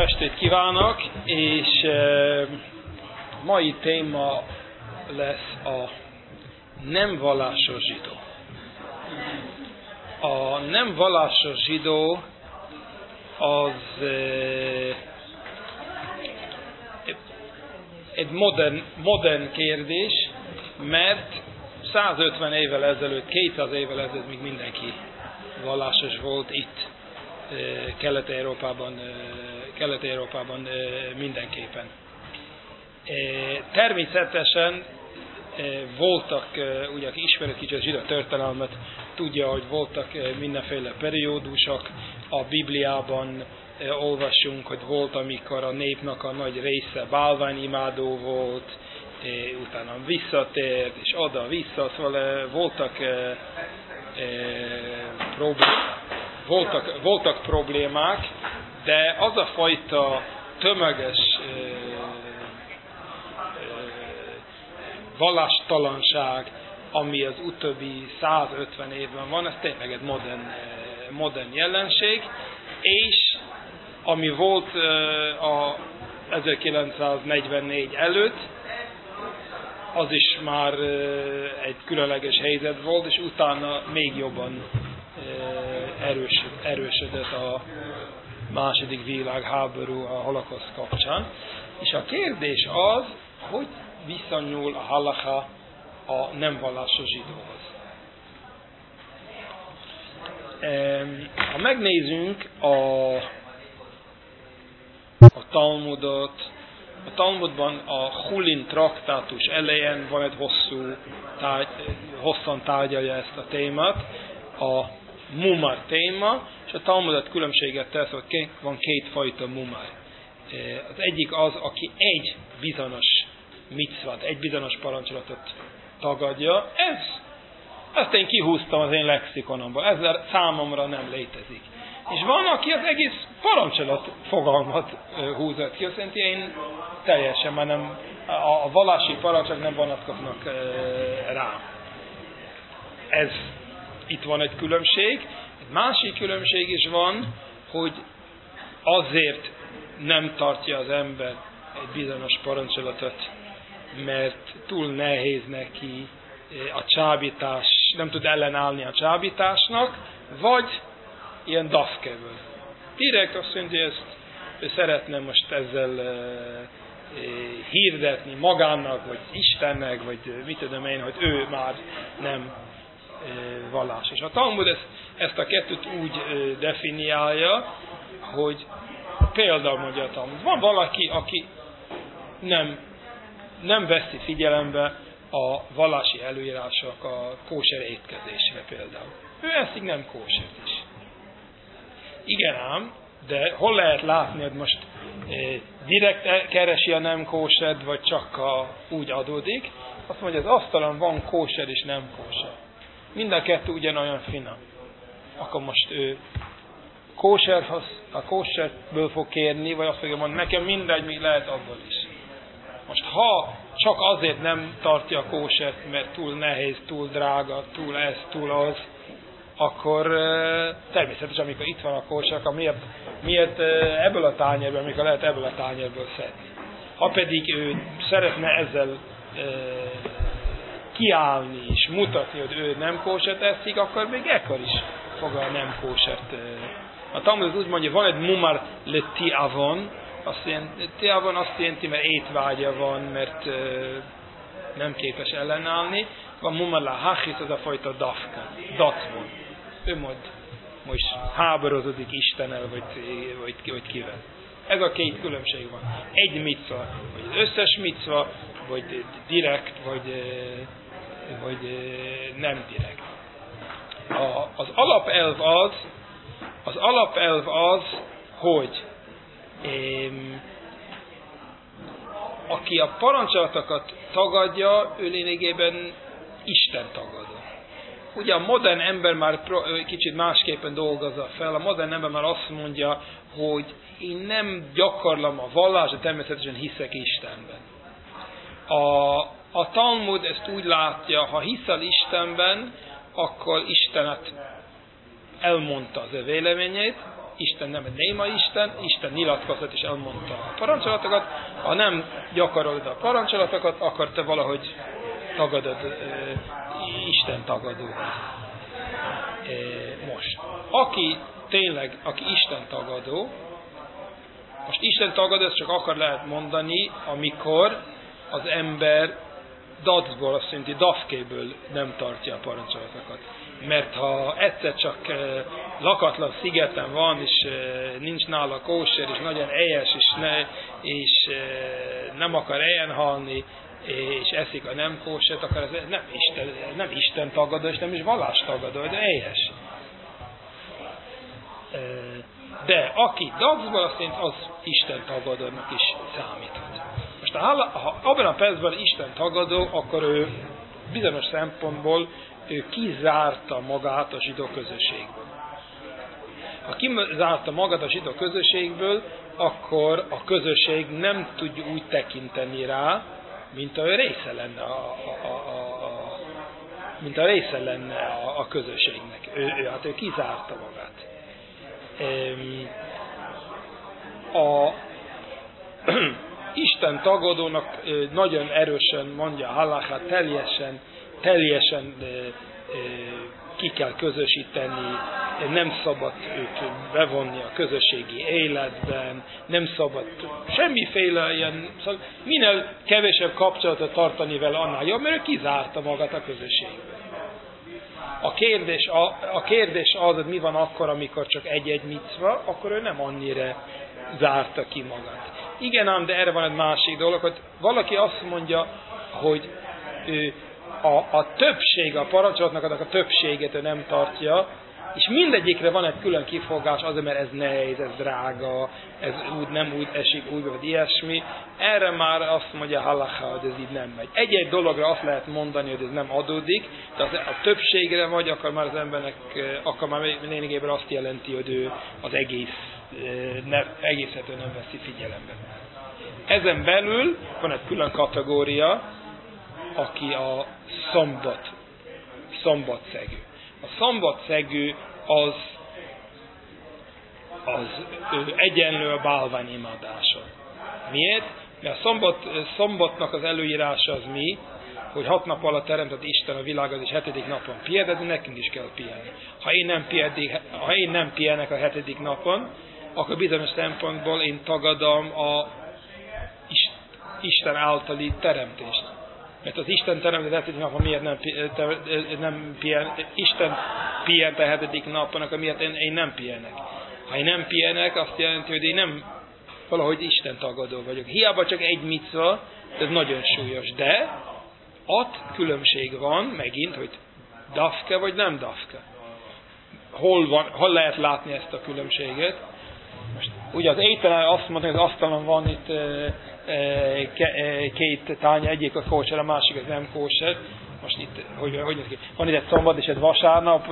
estét kívánok, és mai téma lesz a nem vallásos zsidó. A nem vallásos zsidó az egy modern kérdés, mert 150 évvel ezelőtt, 200 évvel ezelőtt még mindenki vallásos volt itt Kelet-Európában mindenképpen. Természetesen voltak, ugye aki ismeri kicsit a zsidó történelmet, tudja, hogy voltak mindenféle periódusok, a Bibliában olvasunk, hogy volt, amikor a népnek a nagy része bálványimádó volt, utána visszatért, és oda-vissza, szóval voltak problémák, de az a fajta tömeges vallástalanság, ami az utóbbi 150 évben van, ez tényleg egy modern jelenség, és ami volt a 1944 előtt, az is már egy különleges helyzet volt, és utána még jobban erősödött a második világháború a holokauszt kapcsán. És a kérdés az, hogy viszonyul a halacha a nem vallásos zsidóhoz. Ha megnézzünk a Talmudot, a Talmudban a Hulin traktátus elején van egy hosszan tárgyalja ezt a témát, a mumar téma, és a Talmudot különbséget tesz, hogy van kétfajta mumar. Az egyik az, aki egy bizonyos micvát, egy bizonyos parancsolatot tagadja. Ezt én kihúztam az én lexikonomból, ezzel számomra nem létezik. És van, aki az egész parancsolat fogalmat húzott ki, azt jelenti, én teljesen már nem, a vallási parancsok nem vonatkoznak rá. Itt van egy különbség. Egy másik különbség is van, hogy azért nem tartja az ember egy bizonyos parancsolatot, mert túl nehéz neki a csábítás, nem tud ellenállni a csábításnak, vagy ilyen dafkeből. Direkt azt mondja, hogy ő szeretne most ezzel hirdetni magának, vagy Istennek, vagy mit tudom én, hogy ő már nem vallásos. A Talmud ezt a kettőt úgy definiálja, hogy például mondja a Talmud, van valaki, aki nem veszi figyelembe a vallási előírások a kóser étkezésre például. Ő eszik nem kósert is. Igen ám, de hol lehet látni, hogy most direkt keresi a nem kósert, vagy csak úgy adódik? Azt mondja, az asztalon van kóser és nem kóser. Mind a kettő ugyanolyan finom. Akkor most ő a kóserből fog kérni, vagy azt fogja mondani, nekem mindegy, még lehet abból is. Most ha csak azért nem tartja a kósert, mert túl nehéz, túl drága, túl ez, túl az, akkor természetesen, amikor itt van a kóser, akkor miért ebből a tányérből, amikor lehet ebből a tányérből szedni. Ha pedig ő szeretne ezzel kiállni és mutatni, hogy ő nem kósert eszik, akkor még ekkor is fog a nem kósert. A Talmud úgy mondja, van egy mumar le tiavon, tiavon azt jelenti, mert étvágya van, mert nem képes ellenállni. Van mumar le hachis, az a fajta dacvon. Ő most háborozódik Istennel, vagy kivel. Ez a két különbség van. Egy micva, vagy az összes micva, vagy direkt, vagy nem direkt. Az alapelv az, hogy aki a parancsolatokat tagadja, ő lényegében Isten tagadó. Ugye a modern ember már kicsit másképpen dolgozza fel. A modern ember már azt mondja, hogy én nem gyakorlom a vallást, de természetesen hiszek Istenben. A Talmud ezt úgy látja, ha hiszel Istenben, akkor Istenet elmondta az ő véleményét, Isten nem egy néma Isten, Isten nyilatkozott és elmondta a parancsolatokat, ha nem gyakorolod a parancsolatokat, akkor te valahogy tagadod, Isten tagadó. Most, aki Isten tagadó, most Isten tagadó, ezt csak akkor lehet mondani, amikor az ember dacból, azt jelenti dafkéből nem tartja a parancsolatokat. Mert ha egyszer csak lakatlan szigeten van, és nincs nála kóser, és nagyon éhes, és nem akar éhen halni, és eszik a nem kósert, akkor ez nem Isten tagadó, és nem is vallás tagadó, de éhes. De aki dacból, azt jelenti, az Isten tagadónak is számíthat. Most ha abban a percben Isten tagadó, akkor ő bizonyos szempontból kizárta magát a zsidó közösségből. Ha kizárta magát a zsidó közösségből, akkor a közösség nem tud úgy tekinteni rá, mint a része lenne a közösségnek. Ő kizárta magát. Isten tagadónak nagyon erősen mondja a halakha, teljesen ki kell közösíteni, nem szabad őt bevonni a közösségi életben, nem szabad semmiféle ilyen, szóval minél kevesebb kapcsolatot tartani vele, annál jobb, mert ő kizárta magát a közösségből. A kérdés az, hogy mi van akkor, amikor csak egy-egy micva, akkor ő nem annyira zárta ki magát. Igen ám, de erre van egy másik dolog, hogy valaki azt mondja, hogy a többség, a parancsolatnak a többséget ő nem tartja, és mindegyikre van egy külön kifogás, azért, mert ez nehéz, ez drága, ez nem úgy esik, úgy vagy ilyesmi. Erre már azt mondja a halakha, hogy ez így nem megy. Egy-egy dologra azt lehet mondani, hogy ez nem adódik, de a többségre vagy, akkor már az embernek, akkor már lényegében azt jelenti, hogy ő az egészet ő nem veszi figyelembe. Ezen belül van egy külön kategória, aki a szombatszegő. A szombatszegő az egyenlő a bálványimadással. Miért? Mert a szombatnak az előírása az mi, hogy 6 nap alatt teremtett Isten a világot, és 7. napon pihen, de nekünk is kell pihenni. Ha én nem pihenek a 7. napon, akkor bizonyos szempontból én tagadom a Isten általi teremtést. Mert az Isten teremtett 7. napon miért nem pihen, Isten pihent a 7. napon, akkor miért én nem pihenek. Ha én nem pihenek, azt jelenti, hogy én nem valahogy Isten tagadó vagyok. Hiába csak egy micva, ez nagyon súlyos, de ott különbség van megint, hogy dafke vagy nem dafke. Hol lehet látni ezt a különbséget? Most, ugye az ételen azt mondta, hogy az asztalon van itt két tánya, egyik a kóser, a másik az nem kóser. Most itt, hogy van itt egy szombat és egy vasárnap,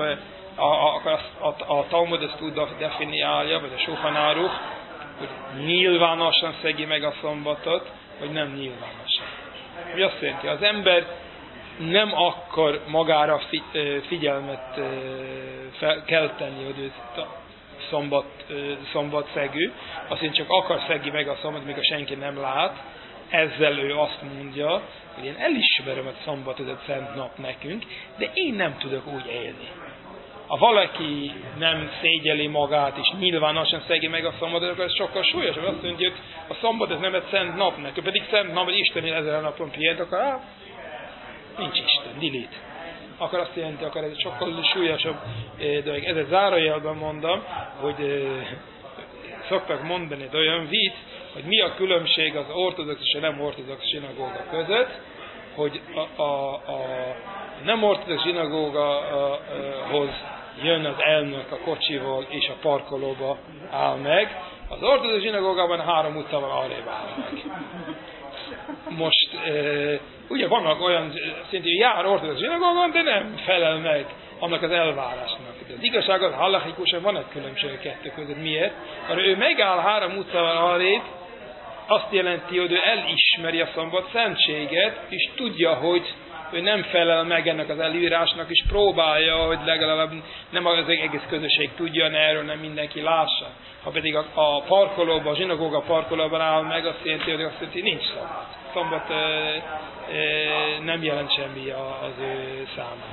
a Talmud ezt úgy definiálja, vagy a Shulchan Aruch, hogy nyilvánosan szegi meg a szombatot, vagy nem nyilvánosan. Hogy azt jelenti, az ember nem akar magára figyelmet kelteni, hogy ő szombatszegő, azt én csak akar szegi meg a szombat, míg a senki nem lát, ezzel ő azt mondja, hogy én elismerem, hogy szombat ez egy szent nap nekünk, de én nem tudok úgy élni. Ha valaki nem szégyeli magát, és nyilvánosan szegi meg a szombatot, akkor ez sokkal súlyosabb. Azt mondja, hogy a szombat ez nem egy szent nap nekünk, pedig szent nap, hogy Isten 1000 napon pihent, akkor nincs Isten, delete. Akkor azt jelenti, akkor ez sokkal súlyosabb dolog. Ez egy zárójelben mondom, hogy szoktak mondani, de olyan vicc, hogy mi a különbség az ortodox és a nem ortodox zsinagóga között, hogy a nem ortodox zsinagógahoz jön az elnök a kocsival és a parkolóba áll meg, az ortodox zsinagógában 3 utcával arrébb áll meg. Most ugye vannak olyan szintű, jár ortodox zsinagógában, de nem felel meg annak az elvárásnak. De az igazság az, halachikusan van egy különbség a kettő között. Miért? Mert ő megáll 3 utcával arrébb, azt jelenti, hogy ő elismeri a szombat szentséget, és tudja, hogy ő nem felel meg ennek az előírásnak, és próbálja, hogy legalább nem az egész közösség tudjon erről, nem mindenki lássa. Ha pedig a parkolóban, a zsinagóga parkolóban áll meg, azt jelenti, hogy nincs szombat. Szombat nem jelent semmi az ő számára.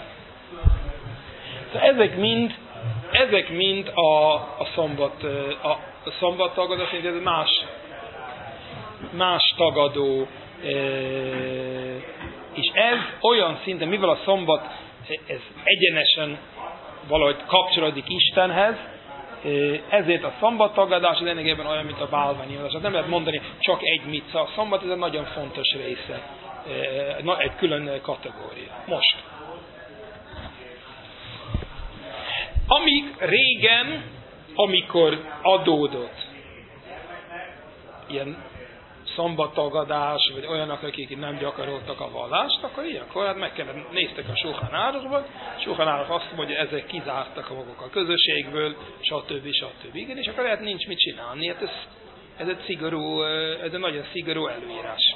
Ezek mind a szombat tagadás, ez más tagadó, és ez olyan szinten, mivel a szombat ez egyenesen valahogy kapcsolódik Istenhez, ezért a szombattagadás az lényegében olyan, mint a bálványimádás. Nem lehet mondani csak egy micca. A szombat ez egy nagyon fontos része, egy külön kategória. Most. Amíg régen, amikor adódott ilyen szombattagadás, vagy olyanok, akik nem gyakoroltak a vallást, akkor ilyenkor hát meg kellett, néztek a Sulchan Aruchba, Sulchan Aruch azt mondja, hogy ezek kizártak a maguk a közösségből, stb. Igen, és akkor lehet nincs mit csinálni. Hát ez egy nagyon szigorú előírás.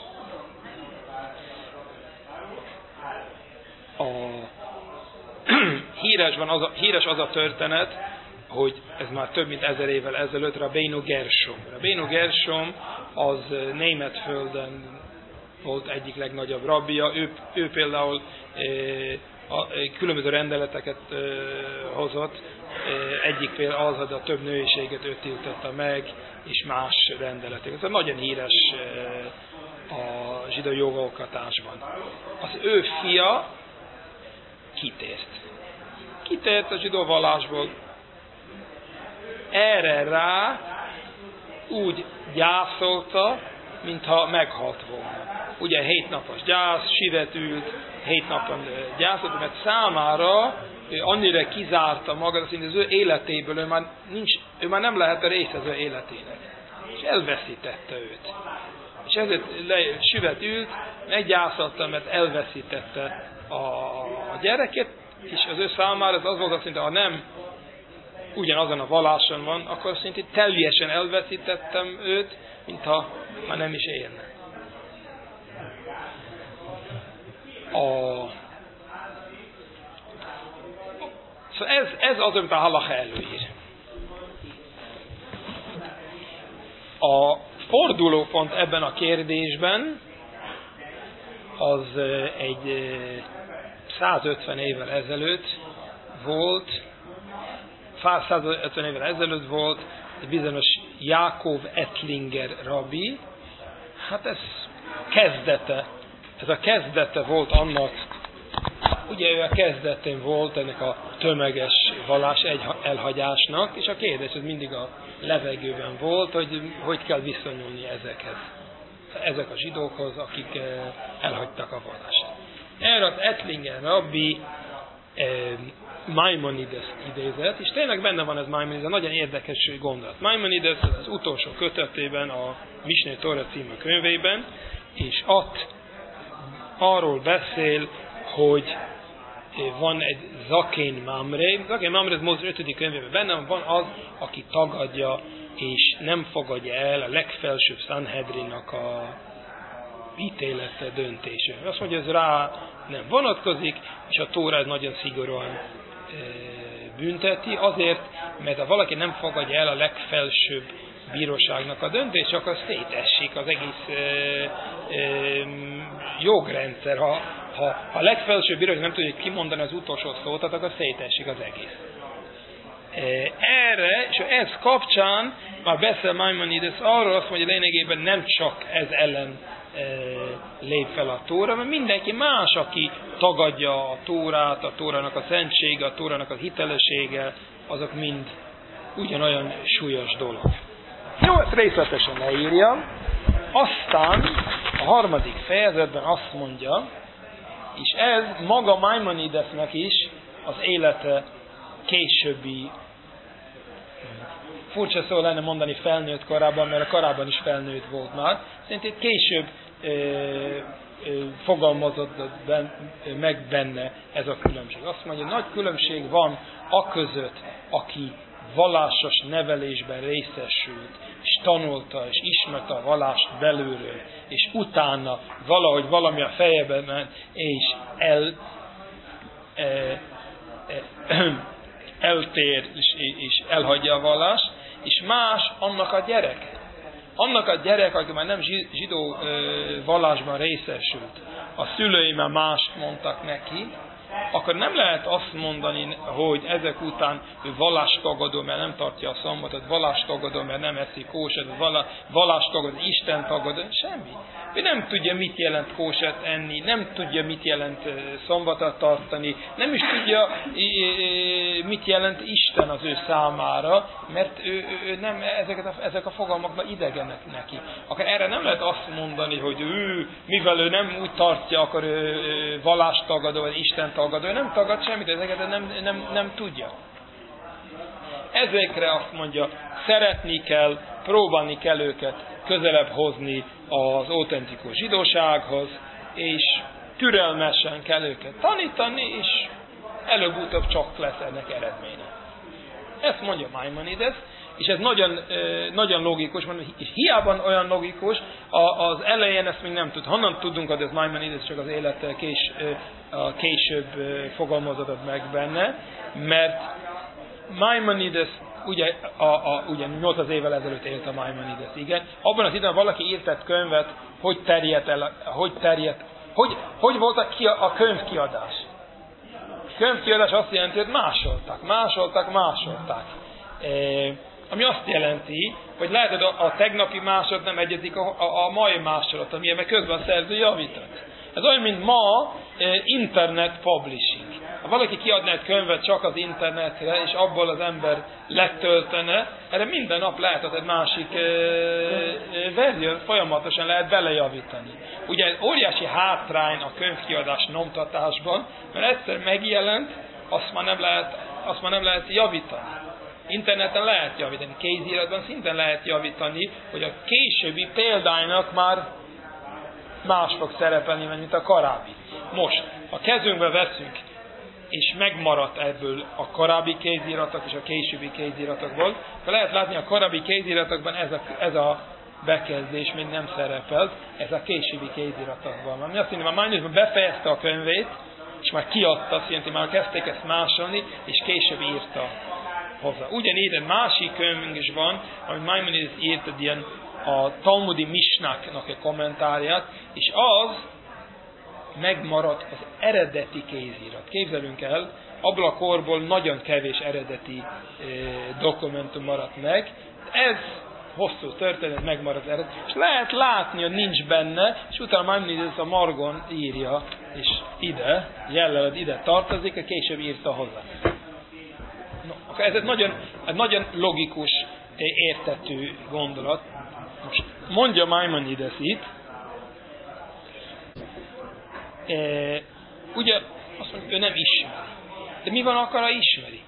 Híres az a történet, hogy ez már több mint 1000 évvel ezelőtt Rabbeinu Gershom. Rabbeinu Gershom az Németföldön volt egyik legnagyobb rabbija. Ő például különböző rendeleteket hozott. Egyik például az, hogy a több nőiséget ő tiltotta meg, és más rendeleteket. Ez nagyon híres a zsidó jogalkotásban. Az ő fia kitért a zsidó vallásból. Erre rá úgy gyászolta, mintha meghalt volna. Ugye 7 napos gyász, síret ült, 7 napon gyászolt, mert számára ő annyira kizárta magát, hogy az ő életéből ő már nem lehet a része az ő életének. És elveszítette őt. És ezért síret ült, meggyászolta, mert elveszítette a gyereket, és az ő számára az volt azt mondta, ha nem ugyanazon a valláson van, akkor szintén teljesen elveszítettem őt, mintha nem is élne. Szóval ez az, amit a halacha előír. A fordulópont ebben a kérdésben az egy 150 évvel ezelőtt volt, egy bizonyos Jákov Ettlinger rabbi. Hát ez a kezdete volt annak, ugye ő a kezdetén volt ennek a tömeges vallás elhagyásnak, és a kérdés ez mindig a levegőben volt, hogy kell viszonyulni ezekhez. Ezek a zsidókhoz, akik elhagytak a vallást. Erre az Ettlinger rabbi Maimonides idézett, és tényleg benne van ez Maimonides, nagyon érdekes gondolat. Maimonides az utolsó kötetében, a Mishneh Torah című könyvében, és ott arról beszél, hogy van egy Zakén Mamre. Zakén Mamre az Mózes 5. könyvében benne van az, aki tagadja és nem fogadja el a legfelsőbb Sanhedrinnak a ítélete, döntése. Azt mondja, ez rá nem vonatkozik, és a Tóra ez nagyon szigorúan bünteti, azért, mert ha valaki nem fogadja el a legfelsőbb bíróságnak a döntés, akkor szétesik az egész jogrendszer. Ha a legfelsőbb bíróság nem tudja kimondani az utolsó szót, akkor szétesik az egész. Erre, és ez kapcsán már beszél Maimonides arról, azt mondja, lényegében nem csak ez ellen lép fel a Tóra, mert mindenki más, aki tagadja a Tórát, a Tórának a szentsége, a Tórának a hitelessége, azok mind ugyanolyan súlyos dolog. Jó, ezt részletesen leírja. Aztán a 3. fejezetben azt mondja, és ez maga Maimonidesnek is az élete későbbi, furcsa szó lenne mondani felnőtt korában, mert a korábban is felnőtt volt már, szerintem később fogalmazott meg benne ez a különbség. Azt mondja, nagy különbség van a között, aki vallásos nevelésben részesült, és tanulta, és ismerte a vallást belülről, és utána valahogy valami a fejében ment, és eltér, és elhagyja a vallást, és más annak a gyerek. Annak a gyerek, aki már nem zsidó vallásban részesült, a szülői már mást mondtak neki, akkor nem lehet azt mondani, hogy ezek után ő vallástagadó, mert nem tartja a szombatot, vallástagadó, mert nem eszik kósert, vallástagadó, Isten tagadó, semmi. Ő nem tudja, mit jelent kósert enni, nem tudja, mit jelent szombatot tartani, nem is tudja, mit jelent Isten az ő számára, mert ő nem, ezek a fogalmak idegenek neki. Akkor erre nem lehet azt mondani, hogy mivel ő nem úgy tartja, akkor ő vallástagadó, vagy Isten tagadó, ő nem tagad semmit, ezeket nem tudja. Ezekre azt mondja, szeretni kell, próbálni kell őket közelebb hozni az autentikus zsidósághoz, és türelmesen kell őket tanítani, és előbb-utóbb csak lesz ennek eredménye. Ezt mondja Maimonides, és ez nagyon logikus, és hiába olyan logikus, az elején ezt még nem tud. Honnan tudunk, hogy ez Maimonides csak az élet később fogalmazott meg benne, mert Maimonides ugye 800 évvel ezelőtt élt a Maimonides, igen. Abban az időben valaki írt egy könyvet, hogy volt a könyvkiadás. Könyvkiadás azt jelenti, hogy másolták. Ami azt jelenti, hogy lehet, hogy a tegnapi másolat nem egyezik a mai másolat, amilyen meg közben a szerző javított. Ez olyan, mint ma internet publishing. Ha valaki kiadna egy könyvet csak az internetre, és abból az ember letöltene, erre minden nap lehet egy másik verzió, folyamatosan lehet belejavítani. Ugye óriási hátrány a könyvkiadás nyomtatásban, mert egyszer megjelent, azt már nem lehet javítani. Interneten lehet javítani, kéziratban szintén lehet javítani, hogy a későbbi példánynak már más fog szerepelni, mint a korábbi. Most, ha kezünkbe veszünk, és megmaradt ebből a korábbi kéziratok és a későbbi kéziratokból, akkor lehet látni, a korábbi kéziratokban ez a bekezdés még nem szerepelt, ez a későbbi kéziratokban van. Mi azt mondja, már Maimonides befejezte a könyvét, és már kiadta, azt jelenti, már kezdték ezt másolni, és később írta hozzá. Ugyanígy egy másik könyvünk is van, amit Maimonides írt egy ilyen a Talmudi Misnáknak a kommentárját, és az megmaradt az eredeti kézirat. Képzelünk el, abból a korból nagyon kevés eredeti dokumentum maradt meg. Ez hosszú történet, megmaradt az eredeti. És lehet látni, hogy nincs benne, és utána Maimonides a margon írja, és ide tartozik, a később írta hozzá. No, ez egy nagyon logikus, értető gondolat. Most mondja Maimonides itt, ugye azt mondja, ő nem ismeri. De mi van akkor, ha ismeri?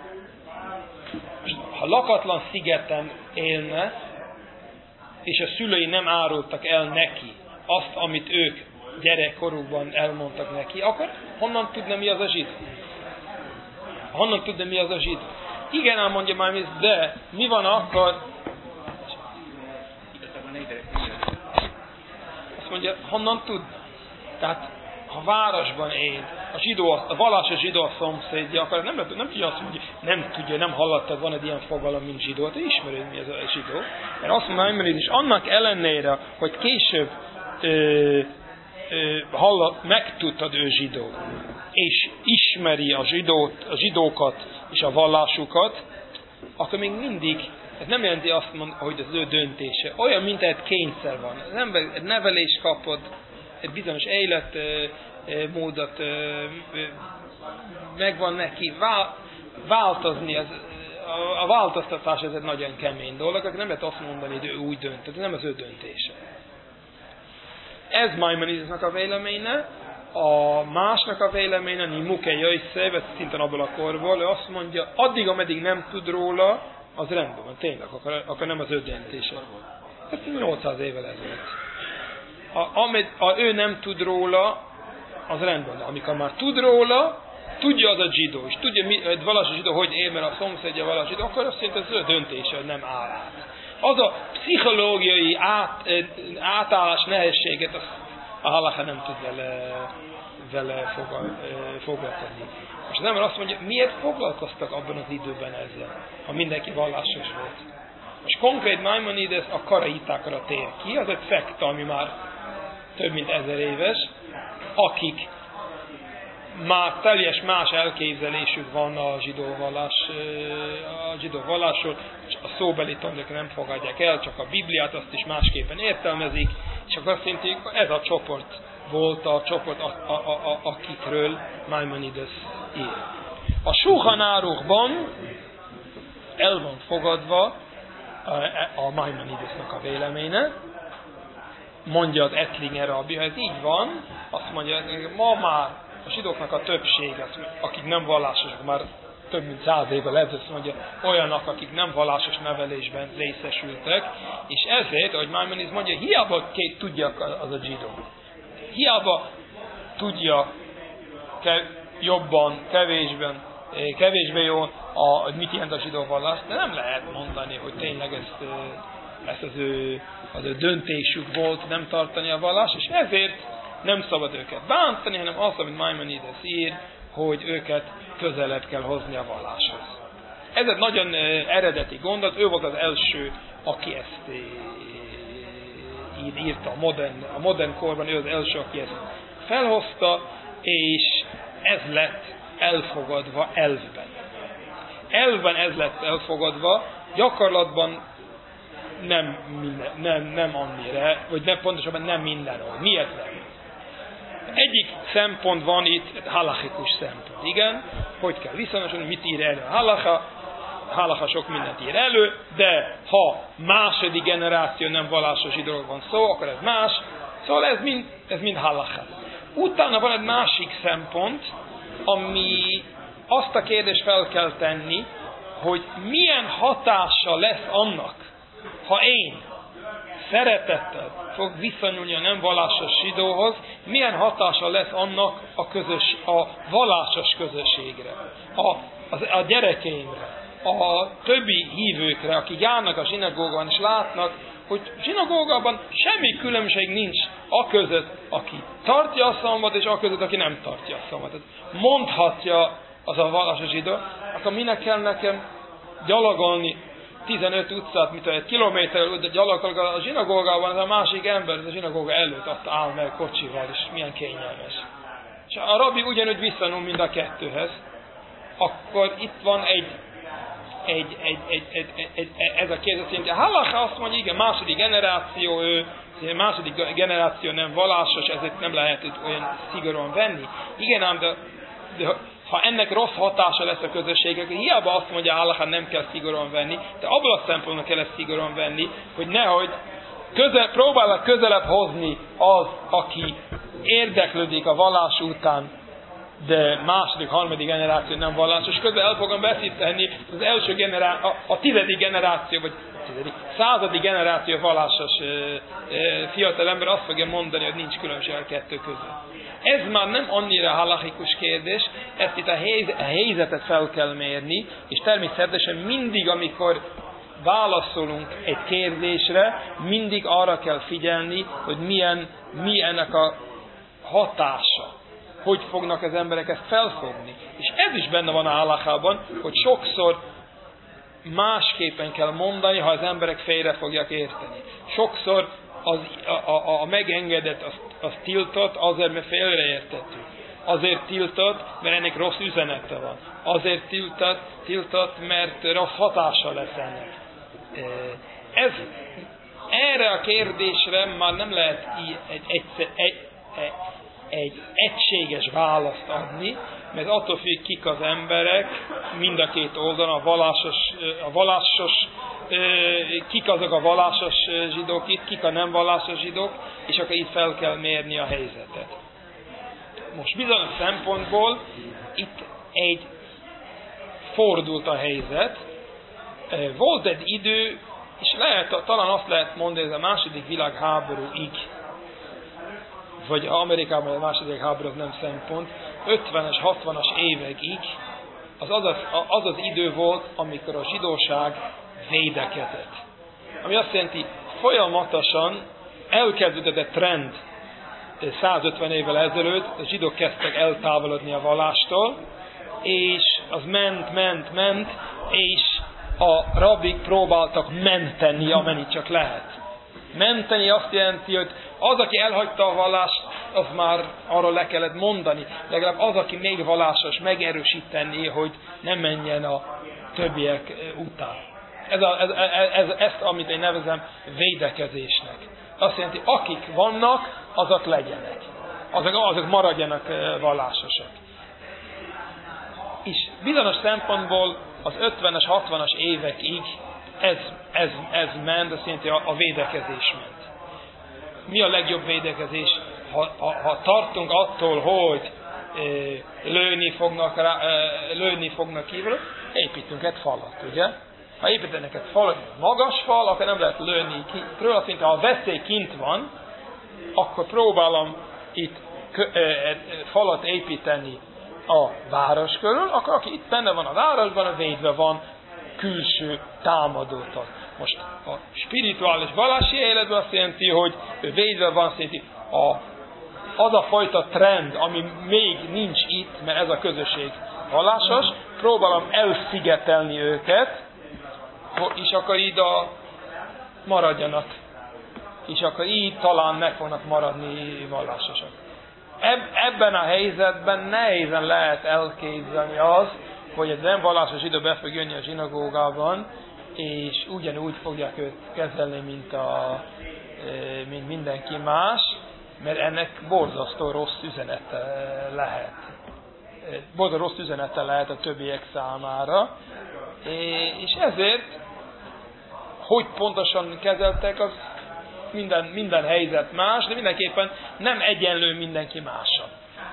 Ha lakatlan szigeten élne, és a szülei nem árultak el neki azt, amit ők gyerekkorukban elmondtak neki, akkor honnan tudna, mi az a zsidó? Honnan tudna, mi az a zsidó? Igen, ám mondja Maimonides, de mi van akkor? Azt mondja, honnan tudna? Tehát, ha városban él, a vallásos zsidó a szomszédja, akkor nem tudja azt mondani, nem hallottad, van egy ilyen fogalom, mint zsidó, te ismered, mi ez a zsidó. Mert azt mondja, és annak ellenére, hogy később megtudtad ő zsidó, és ismeri a zsidókat és a vallásukat, akkor még mindig, ez nem jelenti azt, hogy az ő döntése. Olyan, mint egy kényszer van. Az ember egy nevelést kapod, egy bizonyos életmódot megvan neki, változni, a változtatás ez egy nagyon kemény dolog, akkor nem lehet azt mondani, hogy ő úgy döntött, ez nem az ő döntése. Ez Maimonidesnak a véleménye, a másnak a véleménye, Nimuke Jöjszév, ez szintén abból a korból, ő azt mondja, addig, ameddig nem tud róla, az rendben van, tényleg, akkor nem az ő döntése. Ez 800 évvel ezelőtt. Ő nem tud róla, az rendben van. Amikor már tud róla, tudja az a zsidó, és tudja, egy vallásos zsidó, hogy él, mert a szomszédja vallásos zsidó, akkor azt jelenti, hogy az ő döntése, hogy nem áll át. Az a pszichológiai átállás nehézséget, a halacha nem tud vele foglalkozni. És az ember azt mondja, miért foglalkoztak abban az időben ezzel, ha mindenki vallásos volt. És konkrét Maimonides a karaitákra tér ki, az egy szekta, ami már több mint 1000 éves, akik már teljes más elképzelésük van a zsidó vallásról, és a szóbeli tanulók nem fogadják el, csak a Bibliát, azt is másképpen értelmezik, és akkor azt jelenti, hogy ez a csoport volt a csoport, akikről Maimonides ír. A Shulchan Aruchban el van fogadva a Maimonidesnak a véleménye, mondja az Ettlinger rabbi, ha ez így van, azt mondja, hogy ma már a zsidóknak a többsége, akik nem vallásosok, már több mint 100 évvel ezelőtt mondja, olyanok, akik nem vallásos nevelésben részesültek, és ezért, ahogy Maimonides mondja, hiába tudja az a zsidó. Hiába tudja jobban, kevésbé jó, hogy mit jelent a zsidó vallás, de nem lehet mondani, hogy tényleg ezt az ő döntésük volt nem tartani a vallás, és ezért nem szabad őket bántani, hanem azt, amit Maimonides ír, hogy őket közelebb kell hozni a valláshoz. Ez egy nagyon eredeti gondolat, ő volt az első, aki ezt írta a modern korban, ő az első, aki ezt felhozta, és ez lett elfogadva elvben. Elvben ez lett elfogadva, gyakorlatban nem annyira, vagy nem, pontosabban nem mindenhol. Miért nem? Egyik szempont van itt, halachikus szempont. Igen, hogy kell viszonyosulni, mit ír elő a halacha. Halacha sok mindent ír elő, de ha második generáció nem vallásos zsidóról van szó, akkor ez más. Szóval ez mind halacha. Utána van egy másik szempont, ami azt a kérdést fel kell tenni, hogy milyen hatása lesz annak, ha én szeretettel fog viszonyulni a nem vallásos zsidóhoz, milyen hatása lesz annak a vallásos közösségre, a gyerekeimre, a többi hívőkre, akik járnak a zsinagógában és látnak, hogy zsinagógában semmi különbség nincs a között, aki tartja a szombat, és a között, aki nem tartja a szombatot. Mondhatja az a vallásos zsidó, akkor minek kell nekem gyalogolni 15 utcát, mint egy kilométerről gyalogolok a zsinagógában, ez a másik ember, ez a zsinagóga előtt ott áll meg kocsival, és milyen kényelmes. És a rabbi ugyanúgy visszanul mind a kettőhez, akkor itt van ez a kérdés szintén. Halacha azt mondja, igen, második generáció nem vallásos, ezért nem lehet itt olyan szigorúan venni. Igen ám, de ha ennek rossz hatása lesz a közösségek, hiába azt mondja, halacha nem kell szigorúan venni, de abból a szempontból kell ezt szigorúan venni, hogy nehogy próbálnak közelebb hozni az, aki érdeklődik a vallás után, de második, harmadik generáció nem vallásos, közben el fogom veszíteni az első a 10. generáció, vagy 100. generáció vallásos fiatal ember azt fogja mondani, hogy nincs különbség a kettő között. Ez már nem annyira halachikus kérdés, ezt itt a helyzetet fel kell mérni, és természetesen mindig, amikor válaszolunk egy kérdésre, mindig arra kell figyelni, hogy mi ennek a hatása. Hogy fognak az emberek ezt felfogni. És ez is benne van a halachában, hogy sokszor másképpen kell mondani, ha az emberek félre fogják érteni. Sokszor a megengedett, az tiltott, azért, mert félreértettük. Azért tiltott, mert ennek rossz üzenete van. Azért tiltott, mert rossz hatása lesz ennek. Erre a kérdésre már nem lehet egy egységes választ adni, mert attól függ, kik az emberek, mind a két oldalon, kik azok a vallásos zsidók itt, kik a nem vallásos zsidók, és akkor itt fel kell mérni a helyzetet. Most bizonyos szempontból itt fordult a helyzet. Volt egy idő, és talán azt lehet mondani, ez a második világháborúig, vagy Amerikában a második háború nem szempont, 50-es, 60-as évekig az idő volt, amikor a zsidóság védekezett. Ami azt jelenti, folyamatosan elkezdődött egy trend 150 évvel ezelőtt, a zsidók kezdtek eltávolodni a vallástól, és az ment, és a rabbik próbáltak menteni, amennyit csak lehet. Menteni azt jelenti, hogy az, aki elhagyta a vallást, az már arról le kellett mondani. Legalább az, aki még vallásos, megerősíteni, hogy nem menjen a többiek után. Ezt, amit én nevezem védekezésnek. Azt jelenti, akik vannak, azok legyenek. Azok maradjanak vallásosak. És bizonyos szempontból az 50-es, 60-as évekig ez ment, azt jelenti a védekezés ment. Mi a legjobb védekezés? Ha tartunk attól, hogy lőni fognak kívül, építünk egy falat, ugye? Ha építenek egy falat, magas fal, akkor nem lehet lőni kívülről, azt jelenti, ha a veszély kint van, akkor próbálom itt falat építeni a város körül, akkor aki itt benne van a városban, a védve van külső támadótól. Most a spirituális vallási életben azt jelenti, hogy ő védve van, azt jelenti, az a fajta trend, ami még nincs itt, mert ez a közösség vallásos, próbálom elszigetelni őket, és akkor így maradjanak. És akkor így talán meg fognak maradni vallásosak. Ebben a helyzetben nehézen lehet elképzelni azt, hogy egy nem vallásos zsidó be fog jönni a zsinagógában, és ugyanúgy fogják őt kezelni, mint mindenki más, mert ennek borzasztó rossz üzenete lehet. Borzasztó rossz üzenete lehet a többiek számára, és ezért, hogy pontosan kezeltek, az minden helyzet más, de mindenképpen nem egyenlő mindenki mással.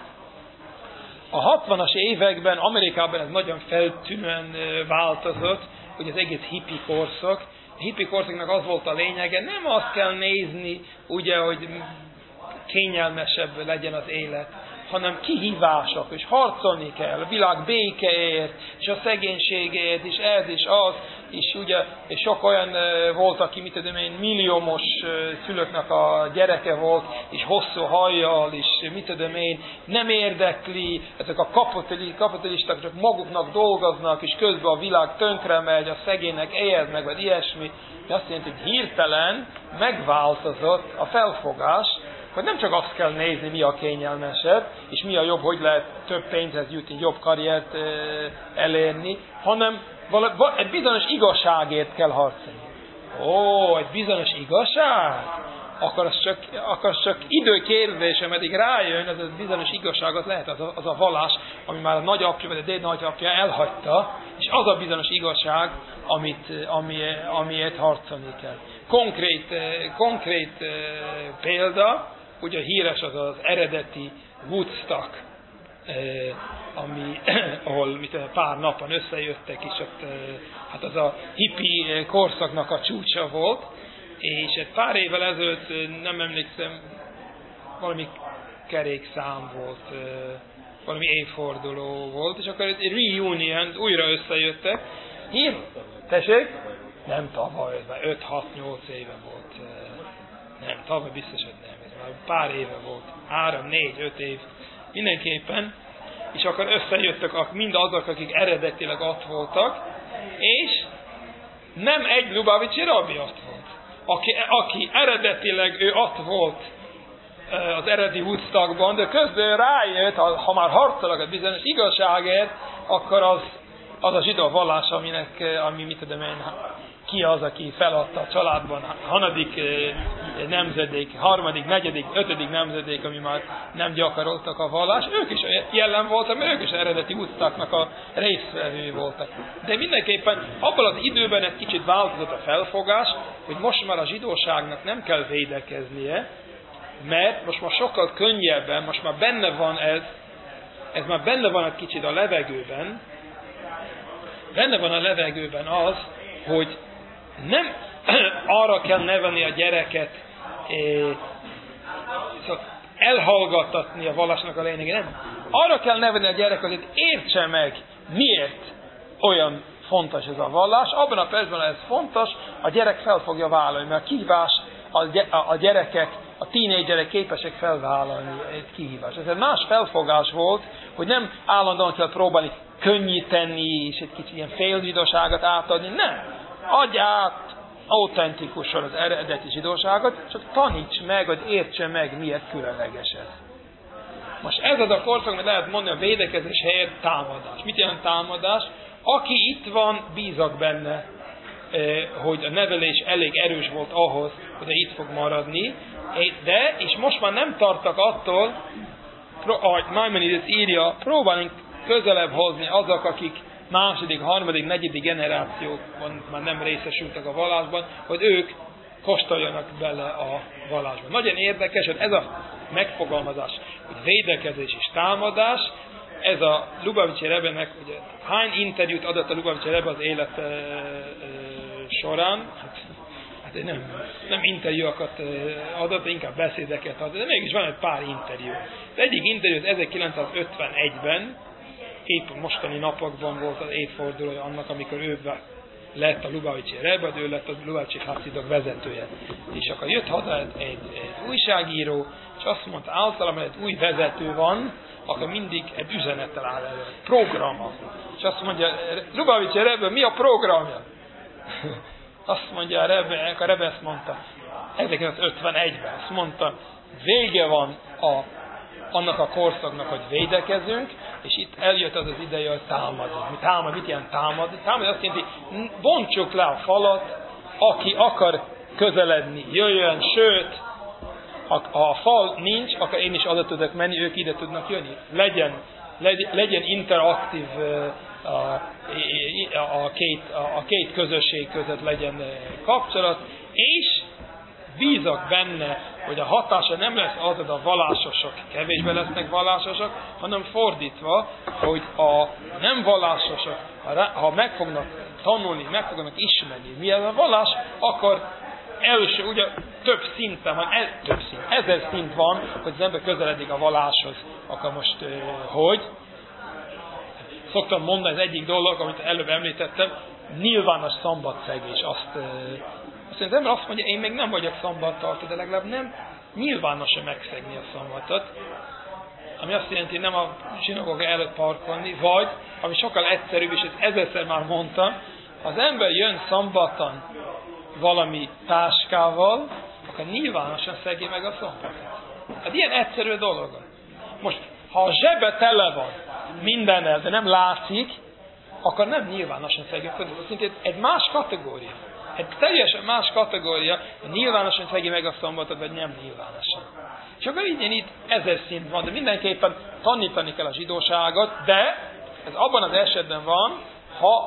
A 60-as években Amerikában ez nagyon feltűnően változott, hogy az egész hippi korszak. A hippi korszaknak az volt a lényege, nem azt kell nézni, ugye, hogy kényelmesebb legyen az élet, hanem kihívások, és harcolni kell, a világ békeért, és a szegénységért, és ez és az, és ugye, és sok olyan volt, aki, mit tudom én, milliómos szülőknek a gyereke volt, és hosszú hajjal, és mit tudom én, nem érdekli, ezek a kapitalisták csak maguknak dolgoznak, és közben a világ tönkre megy, a szegénynek éheznek, vagy ilyesmi. De azt jelenti, hogy hirtelen megváltozott a felfogás, hogy nem csak azt kell nézni, mi a kényelmesebb, és mi a jobb, hogy lehet több pénzhez jutni, jobb karriert elérni, hanem egy bizonyos igazságért kell harcolni. Egy bizonyos igazság? Akkor az csak időkérdése, meddig rájön, ez a bizonyos igazság, az lehet az a vallás, ami már a nagyapja vagy a déd nagyapja elhagyta, és az a bizonyos igazság, amiért harcolni kell. Konkrét példa, ugye híres az eredeti Woodstock, ahol pár napon összejöttek, és ott hát az a hippi korszaknak a csúcsa volt, és egy pár évvel ezelőtt, nem emlékszem, valami kerékszám volt, valami évforduló volt, és akkor egy reunion, újra összejöttek. Tessék? Nem tavaly, ez már 5-6-8 éve volt. Nem, tavaly biztos, hogy nem, ez már pár éve volt. 3-4-5 év. Mindenképpen. És akkor összejöttek mindazok, akik eredetileg ott voltak, és nem egy Lubavicsi rabbi ott volt. Aki eredetileg ő ott volt az eredeti Woodstockban, de közben rájött, ha már harcolok a bizonyos igazságért, akkor az a zsidó vallás, ami mit tudom én, ki az, aki feladta a családban, hanadik nemzedék, harmadik, negyedik, ötödik nemzedék, ami már nem gyakoroltak a vallás, ők is jelen voltak, mert ők is eredeti Woodstocknak a résztvevői voltak. De mindenképpen abban az időben egy kicsit változott a felfogás, hogy most már a zsidóságnak nem kell védekeznie, mert most már sokkal könnyebben, most már benne van ez már benne van egy kicsit a levegőben, benne van a levegőben az, hogy nem arra kell nevelni a gyereket, elhallgattatni a vallásnak a lényege, nem. arra kell nevelni a gyerek, hogy értse meg, miért olyan fontos ez a vallás. Abban a percben, ez fontos, a gyerek fel fogja vállalni, mert a kihívás a gyerekek, a tínédzserek képesek felvállalni egy kihívás. Ez egy más felfogás volt, hogy nem állandóan kell próbálni könnyíteni, és egy kicsit ilyen félzsidóságot átadni. Nem. Adj át autentikusan az eredeti zsidóságot, csak taníts meg, hogy értse meg, miért különleges ez. Most ez az a korszak, amit lehet mondani, a védekezés helyett támadás. Mit jelent támadás? Aki itt van, bízak benne, hogy a nevelés elég erős volt ahhoz, hogy itt fog maradni, de, és most már nem tartak attól, ahogy Maimonides írja, próbálunk közelebb hozni azok, akik második, harmadik, negyedik generációban már nem részesültek a vallásban, hogy ők kóstoljanak bele a vallásban. Nagyon érdekes, hogy ez a megfogalmazás, hogy védekezés és támadás, ez a Lubavicsi Rebbenek, ugye hány interjút adott a Lubavicsi Rebbe az élet során, hát nem interjúakat adott, inkább beszédeket adott, de mégis van egy pár interjú. Az egyik interjú az 1951-ben, épp mostani napokban volt az évfordulója annak, amikor ő lett a Lubavicsi Rebbe, ő lett a Lubavicsi Haszidok vezetője. És akkor jött haza egy újságíró, és azt mondta, általában egy új vezető van, akkor mindig egy üzenettel áll elő, egy programa. És azt mondja, Lubavicsi Rebbe, mi a programja? Azt mondja a Rebbe ezt mondta, 1951-ben, azt mondta, vége van annak a korszaknak, hogy védekezünk, és itt eljött az ideje, hogy támadunk. Mit jelent támadni? Támadni azt jelenti, bontsuk le a falat, aki akar közeledni, jöjjön, sőt, ha a fal nincs, akkor én is oda tudok menni, ők ide tudnak jönni. Legyen interaktív a két közösség között legyen kapcsolat, és bízok benne, hogy a hatása nem lesz az, hogy a vallásosok kevésbé lesznek vallásosok, hanem fordítva, hogy a nem vallásosok, ha meg fognak tanulni, meg fognak ismerni, mi ez a vallás, akkor első, ugye több szinten van, több szint, 1000 szint van, hogy az ember közeledik a valláshoz. Akkor most hogy? Szoktam mondani, az egyik dolog, amit előbb említettem, nyilvános szombatszegés. Azt az ember azt mondja, én még nem vagyok szombattartó, de legalább nem nyilvánosan megszegni a szombatot. Ami azt jelenti, hogy nem a zsinagóga előtt parkolni, vagy, ami sokkal egyszerűbb, és ezt ezerszer már mondtam, ha az ember jön szombaton valami táskával, akkor nyilvánosan szegi meg a szombatot. Hát ilyen egyszerű dolog. Most, ha a zsebe tele van mindennel, de nem látszik, akkor nem nyilvánosan szegi. Szintén egy más kategória. Egy teljesen más kategória, hogy nyilvánosan szegi meg a szombatot, vagy nem nyilvánosan. És akkor így 1000 szint van, de mindenképpen tanítani kell a zsidóságot, de ez abban az esetben van, ha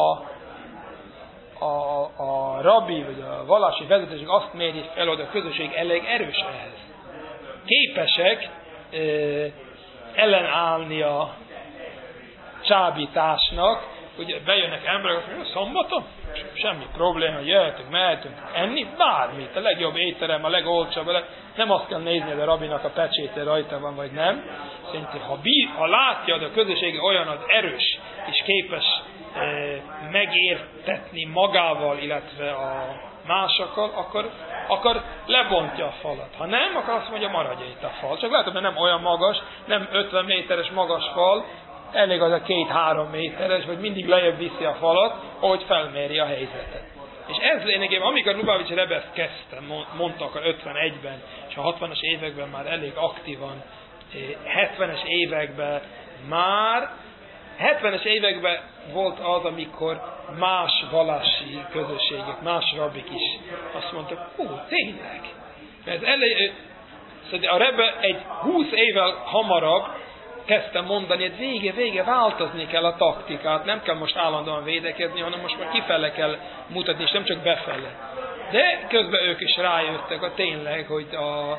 a rabbi, vagy a vallási vezetőség azt méri fel, hogy a közösség elég erős ehhez. Képesek ellenállni a csábításnak, ugye bejönnek emberek, azt mondja, szombaton? Semmi probléma, jöhetünk, mehetünk enni, bármit, a legjobb étterem, a legolcsóbb, nem azt kell nézni, hogy a rabinak a pecséte rajta van, vagy nem. Szerintem, ha látja, hogy a közösség olyan az erős, és képes megértetni magával, illetve a másokkal, akkor lebontja a falat. Ha nem, akkor azt mondja, maradja itt a fal. Csak látom, hogy nem olyan magas, nem 50 méteres magas fal, elég az a 2-3 méteres, hogy mindig lejjebb viszi a falat, ahogy felméri a helyzetet. És ez lényegében, amikor Lubavicsi Rebbe ezt kezdte, mondta akkor 51-ben, és a 60-as években már elég aktívan, 70-es években már, 70-es években volt az, amikor más vallási közösségek, más rabbik is azt mondtak, tényleg. Mert szóval a Rebbe egy 20 évvel hamarabb kezdte mondani, hogy vége, változni kell a taktikát, nem kell most állandóan védekezni, hanem most már kifele kell mutatni, és nem csak befele. De közben ők is rájöttek, hogy tényleg, hogy a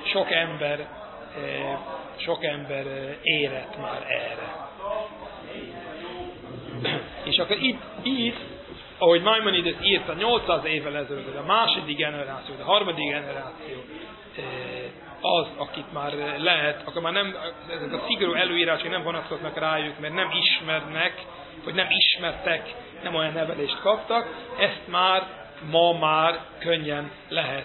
sok ember érett már erre. És akkor itt ahogy Maimonides írta 800 évvel ezelőtt, a második generáció, a harmadik generáció, az, akit már lehet, akkor már nem, ezek a szigorú előírások nem vonatkoznak rájuk, mert nem ismernek, vagy nem ismertek, nem olyan nevelést kaptak, ezt már ma már könnyen lehet,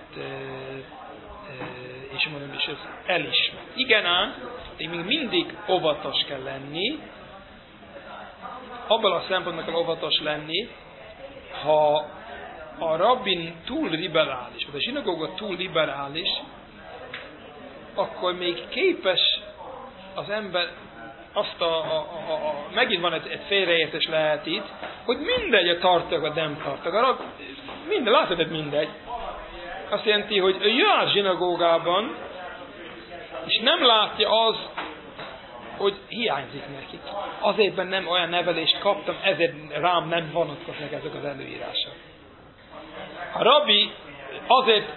és mondom is, ez elismer. Igen ám, de még mindig óvatos kell lenni, abban a szempontból kell óvatos lenni, ha a rabbin túl liberális, vagy a zsinagóga túl liberális, akkor még képes az ember azt megint van egy félreértés lehet itt, hogy mindegy a tartok, vagy nem tartok. Minden, látod, hogy mindegy. Azt jelenti, hogy ő jön a zsinagógában, és nem látja az, hogy hiányzik neki. Azért nem olyan nevelést kaptam, ezért rám nem vonatkoznak ezek az előírások. A rabbi azért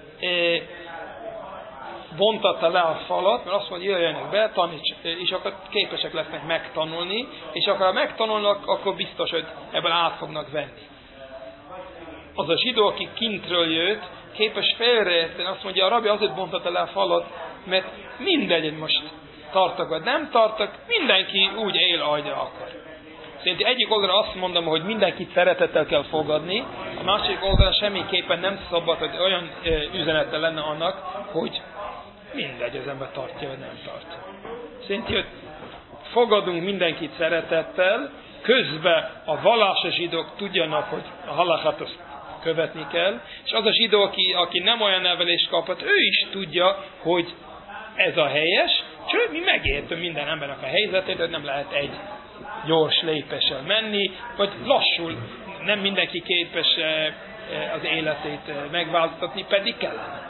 vontatta le a falat, mert azt mondja, jöjjenek be, taníts, és akkor képesek lesznek megtanulni, és akkor ha megtanulnak, akkor biztos, hogy ebből át fognak venni. Az a zsidó, aki kintről jött, képes félreérteni, azt mondja, a rabbi azért vontatta le a falat, mert mindegy, hogy most tartak vagy nem tartak, mindenki úgy él, ahogy akar. Szerintem egyik oldalra azt mondom, hogy mindenkit szeretettel kell fogadni, a másik oldalra semmiképpen nem szabad, hogy olyan üzenete lenne annak, hogy mindegy, az ember tartja, vagy nem tartja. Szerintem, hogy fogadunk mindenkit szeretettel, közben a vallásos zsidók tudjanak, hogy a halachát azt követni kell, és az a zsidó, aki nem olyan nevelést kapott, ő is tudja, hogy ez a helyes, és mi megértünk minden embernek a helyzetét, hogy nem lehet egy gyors lépéssel menni, vagy lassul, nem mindenki képes az életét megváltoztatni, pedig kellene.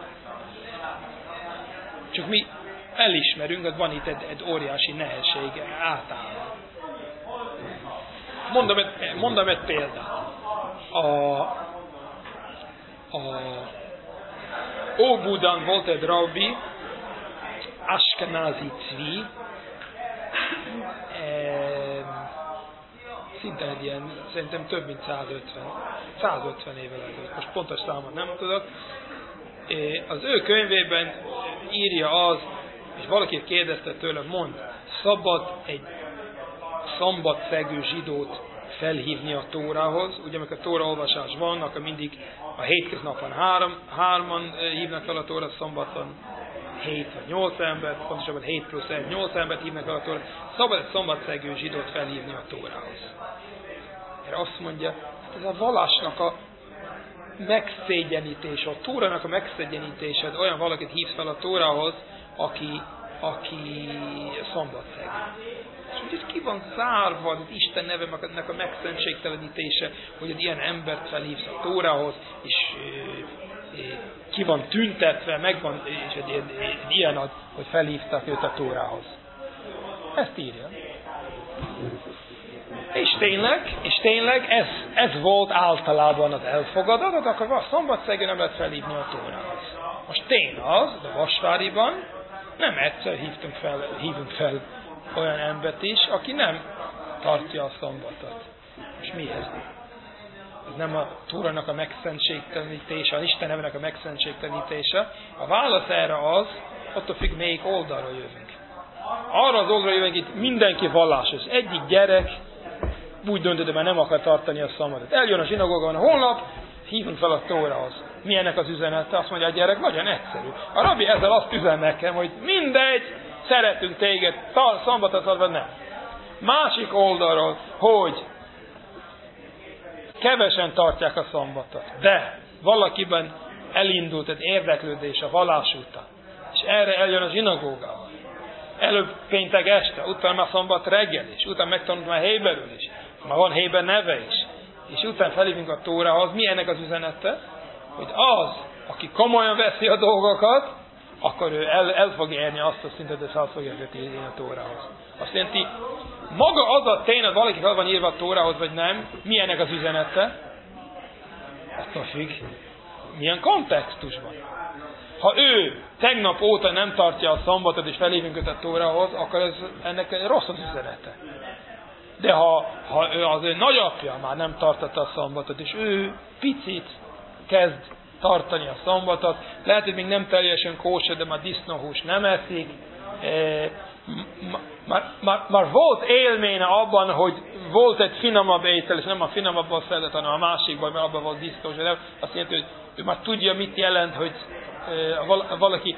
Csak mi elismerünk, hogy van itt egy óriási nehézség átállni. Mondom egy példát. Óbudán volt egy rabbi, Ashkenazi Tzvi, szinte egy ilyen, szerintem több mint 150 évvel ezelőtt. Most pontos számot nem tudok. Az ő könyvében írja az, és valaki kérdezte tőle, szabad egy szombatszegő zsidót felhívni a Tórához. Ugye, amikor a Tóraolvasás van, akkor mindig a hétköznapon hárman hívnak fel a Tóra, szombaton 7 vagy 8 embert, pontosabban 7 plusz 1, 8 embert hívnak fel a Tóra. Szabad egy szombatszegő zsidót felhívni a Tórához. Erre azt mondja, ez a vallásnak a megszégyenítése, a Tórának a megszégyenítése, olyan valakit hívsz fel a Tórához, aki szombatszegő. És hogy ez ki van zárva, az Isten nevének a megszentségtelenítése, hogy egy ilyen embert felhívsz a Tórához, és ki van tüntetve, megvan, és egy ilyen az, hogy felhívták őt a Tórához. Ezt írja. És tényleg ez volt általában az elfogadott, akkor a szombatszegő nem lehet felhívni a Tórához. Most tény az, de Vasváriban nem egyszer hívunk fel olyan embert is, aki nem tartja a szombatot. És mi ez? Ez nem a Tórának a megszentségtelenítése, az Isten nevének a megszentségtelenítése. A válasz erre az, attól függ, melyik oldalra jövünk. Arra az oldalra jövünk, itt mindenki vallásos. Egyik gyerek úgy döntött, hogy már nem akar tartani a szombatot. Eljön a zsinagógában, holnap hívunk fel a Tórához. Mi ennek az üzenete? Azt mondja a gyerek, nagyon egyszerű. A rabbi ezzel azt üzen nekem, hogy mindegy, szeretünk téged, szombatot ad, vagy nem. Másik oldalról, hogy kevesen tartják a szombatot, de valakiben elindult egy érdeklődés a vallás után, és erre eljön a zsinagógába. Előbb péntek este, utána már szombat reggel is, utána megtanult már héberül is, már van héber neve is, és utána felhívunk a Tórához. Mi ennek az üzenete? Hogy az, aki komolyan veszi a dolgokat, akkor ő el fog érni azt a szintet, hogy fel fogja érni a Tórához. Azt jelenti, maga az a tény, hogy valaki fel van írva a Tórához, vagy nem, mi ennek az üzenete? Attól függ, milyen kontextusban. Ha ő tegnap óta nem tartja a szombatot, és felhívunk őt a Tórához, akkor ennek rossz az üzenete. De ha az ő nagyapja már nem tartotta a szombatot, és ő picit kezd tartani a szombatot, lehet, hogy még nem teljesen kóser, de már disznóhús nem eszik, már volt élménye abban, hogy volt egy finomabb étel, és nem a finomabban szedett, hanem a másikban, mert abban volt disznós, de azt jelenti, hogy ő már tudja, mit jelent, hogy valaki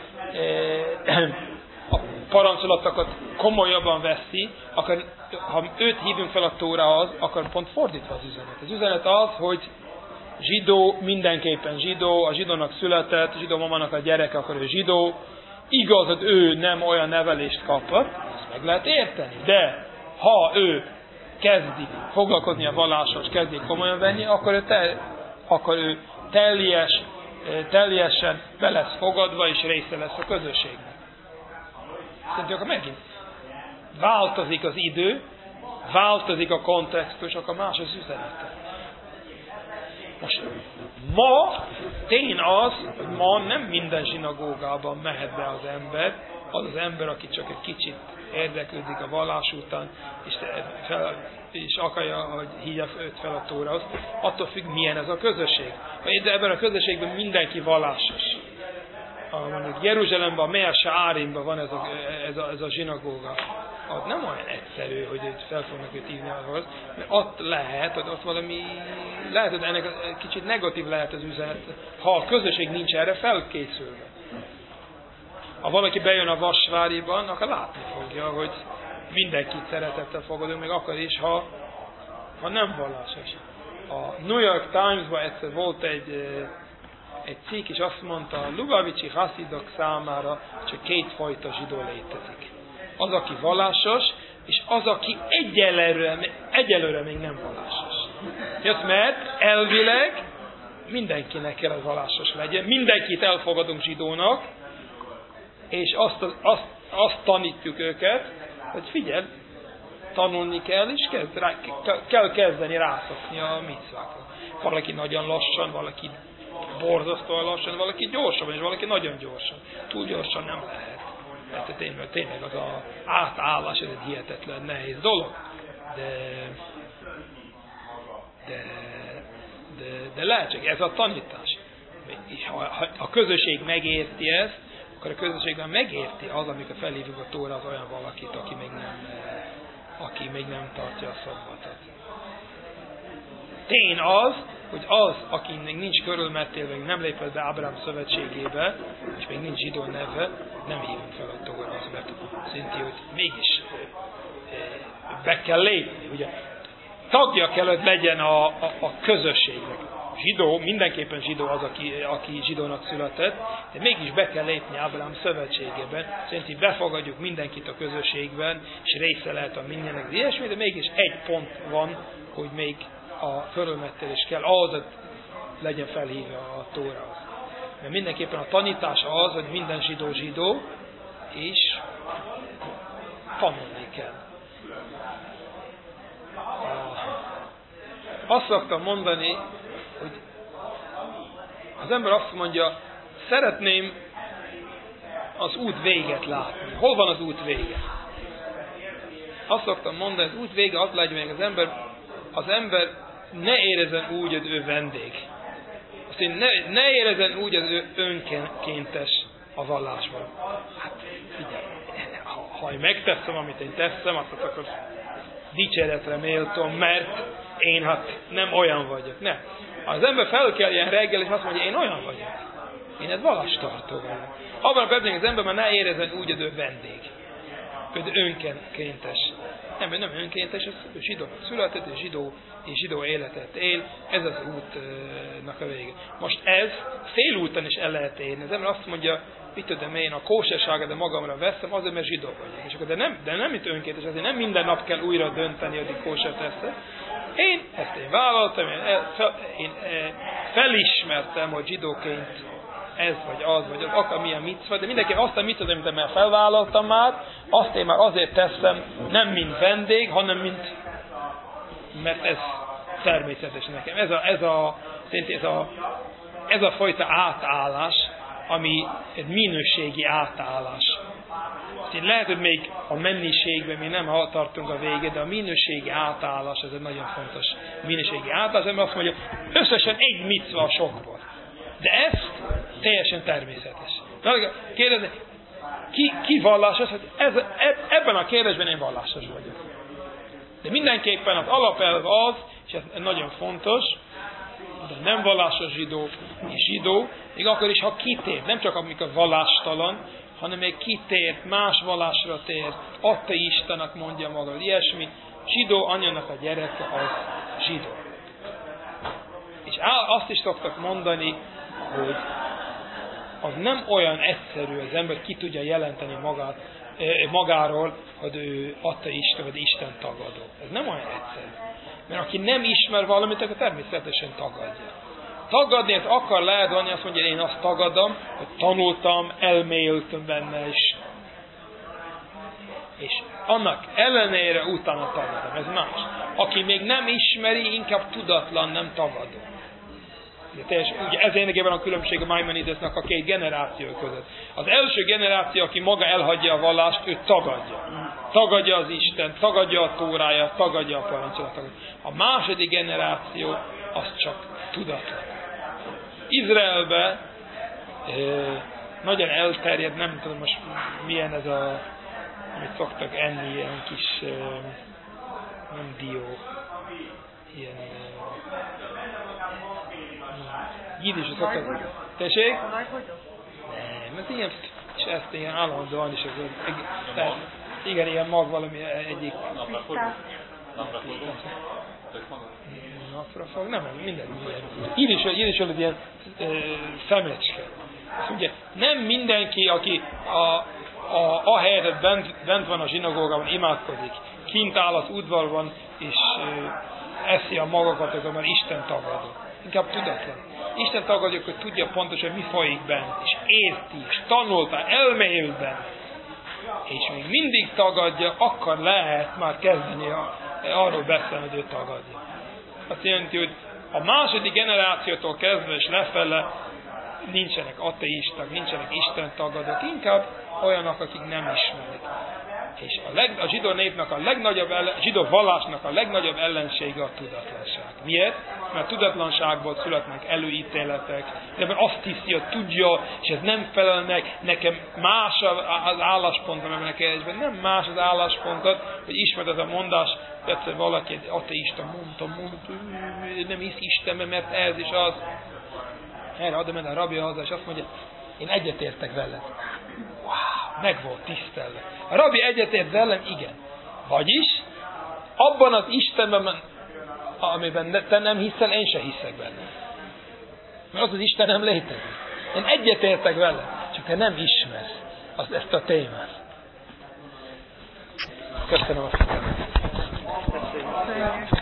a parancsolatokat komolyabban veszi, akkor ha őt hívunk fel a Tórához, akkor pont fordítva az üzenet. Az üzenet az, hogy zsidó, mindenképpen zsidó, a zsidónak született, a zsidó mamának a gyereke, akkor ő zsidó. Igaz, hogy ő nem olyan nevelést kapott, ezt meg lehet érteni, de ha ő kezdi foglalkozni a vallással, és kezdi komolyan venni, akkor ő teljesen be lesz fogadva, és része lesz a közösségnek. Szerintem akkor megint változik az idő, változik a kontextus, akkor más az üzenete. Most ma tény az, hogy ma nem minden zsinagógában mehet be az ember, az ember, aki csak egy kicsit érdeklődik a vallás után, és akarja, hogy hívja őt fel a Tórához, attól függ, milyen ez a közösség. De ebben a közösségben mindenki vallásos. Mondjuk Jeruzsálemben, a Meir She'arimban van ez a zsinagóga. Az nem olyan egyszerű, hogy fel fognak őt hívni ahhoz, mert ott lehet, hogy ott valami, lehet, hogy ennek kicsit negatív lehet az üzenet, ha a közösség nincs erre felkészülve. Ha valaki bejön a Vasváriban, akkor látni fogja, hogy mindenkit szeretettel fogadunk, még akkor is, ha nem vallásos. A New York Times-ban egyszer volt egy cikk, és azt mondta, a lubavicsi haszidok számára csak kétfajta zsidó létezik. Az, aki vallásos, és az, aki egyelőre még nem vallásos. Mert elvileg mindenkinek kell vallásos legyen, mindenkit elfogadunk zsidónak, és azt tanítjuk őket, hogy figyelj, tanulni kell, és kell kezdeni rászokni a micvákra. Valaki nagyon lassan, valaki borzasztóan lassan, valaki gyorsabban, és valaki nagyon gyorsan. Túl gyorsan nem lehet. Mert tényleg az átállás, ez egy hihetetlen nehéz dolog. De lehet csak ez a tanítás. Ha a közösség megérti ezt, akkor a közösségben megérti az, amikor felhívjuk a Tóra az olyan valakit, aki még nem tartja a szombatot. Tény az, hogy az, akinek nincs körülmetélve, nem lépett be Ábrahám szövetségébe, és még nincs zsidó neve, nem hívunk fel a Tórához, mert szerinti, hogy mégis be kell lépni. Ugye, tagja kell, hogy legyen a közösségnek. Zsidó, mindenképpen zsidó az, aki zsidónak született, de mégis be kell lépni Ábrahám szövetségében, szerinti befogadjuk mindenkit a közösségben, és része lehet a mindennek ilyesmi, de mégis egy pont van, hogy még a fölölmettelés kell, ahhoz legyen felhívva a Tórához. Mert mindenképpen a tanítás az, hogy minden zsidó, és tanulni kell. Azt szoktam mondani, hogy az ember azt mondja, szeretném az út véget látni. Hol van az út vége? Azt szoktam mondani, az út vége az legyen, hogy az ember ne érezzen úgy, hogy ő vendég. Azt ne érezzen úgy, hogy ő önkéntes a vallásban. Hát figyelj, ha én megteszem, amit én teszem, akkor dicséretre méltom, mert én nem olyan vagyok. Nem. Az ember felkel ilyen reggel, és azt mondja, én olyan vagyok. Én egy vallástartó vagyok. Abban a percben az ember már ne érezzen úgy, hogy ő vendég. Ő önkéntes. Nem önkéntes, ő zsidónak született, és zsidó életet él. Ez az útnak a vége. Most ez félúton is el lehet érni. Az ember azt mondja, mit tudom én, a kóserságot de magamra veszem, azért, mert zsidó vagyok. És akkor de nem itt önkéntes, azért nem minden nap kell újra dönteni, hogy kósert eszem. Ezt vállaltam, én felismertem, hogy zsidóként ez vagy az, akármilyen micva, de mindenki azt a micva, amit már felvállaltam már, azt én már azért teszem, nem mint vendég, hanem mert ez természetes nekem. Ez a fajta átállás, ami egy minőségi átállás. Lehet, hogy még a mennyiségben mi nem tartunk a végén, de a minőségi átállás, ez egy nagyon fontos minőségi átállás, mert azt mondja, összesen egy micva a sokból. De ez teljesen természetes. Kérdezni, ki vallásos? Ebben a kérdésben én vallásos vagyok. De mindenképpen az alapelv az, és ez nagyon fontos, hogy nem vallásos zsidó és zsidó, még akkor is, ha kitér, nem csak amikor vallástalan, hanem még kitért, más vallásra tér, ateistának mondja maga, ilyesmi, zsidó anyának a gyereke az zsidó. És azt is szoktak mondani, hogy az nem olyan egyszerű az ember, ki tudja jelenteni magáról, hogy ő ateista vagy Isten tagadó. Ez nem olyan egyszerű. Mert aki nem ismer valamit, akkor természetesen tagadja. Tagadni, ez akar lehet valami, azt mondja, én azt tagadom, hogy tanultam, elmélyültem benne is. És annak ellenére utána tagadom. Ez más. Aki még nem ismeri, inkább tudatlan, nem tagadó. Ugye ez érdekében a különbség a Maimonidesnak a két generáció között. Az első generáció, aki maga elhagyja a vallást, ő tagadja. Tagadja az Isten, tagadja a Tóráját, tagadja a parancsolatot. A második generáció, az csak tudatlan. Izraelben nagyon elterjed, nem tudom most milyen ez a, amit szoktak enni, ilyen kis, nem dió, ilyen Jiddis szoktak. Tessék? Nem, ez ilyen, és ezt ilyen állandóan is, tehát, igen, ilyen mag valami egyik. Napra fog, nem, minden. Jiddis egy ilyen szemecske. Ugye, nem mindenki, aki a helyet bent van a zsinagógában, imádkozik, kint áll az udvarban, és eszi a magakat, az már Isten tagadó. Inkább tudatlan. Isten tagadjuk, hogy tudja pontosan, mi folyik benne, és érti, és tanulta, elmélyült benne. És még mindig tagadja, akkor lehet már kezdeni arról beszélni, hogy ő tagadja. Azt jelenti, hogy a második generációtól kezdve és lefele nincsenek ateisták, nincsenek Isten tagadók, inkább olyanok, akik nem ismerik. És a zsidó népnek a legnagyobb zsidó vallásnak a legnagyobb ellensége a tudatlanság. Miért? Mert tudatlanságból születnek előítéletek, de mert azt hiszi, hogy tudja, és ez nem felel meg, nekem más az álláspontom ebben a kérdésben. Nem más az álláspontot, hogy ismered ez a mondás, egyszer valaki ateista mondta, nem hisz Istenbe, mert ez is az. Erre adom el a rabbi haza, és azt mondja, én egyetértek veled. Wow, meg volt tisztelve. A rabbi egyetért velem, igen. Vagyis, abban az Istenben, amiben te nem hiszel, én se hiszek benne. Mert az az Isten nem létezik. Én egyetértek vele, csak te nem ismersz ezt a témát. Köszönöm a figyelmet.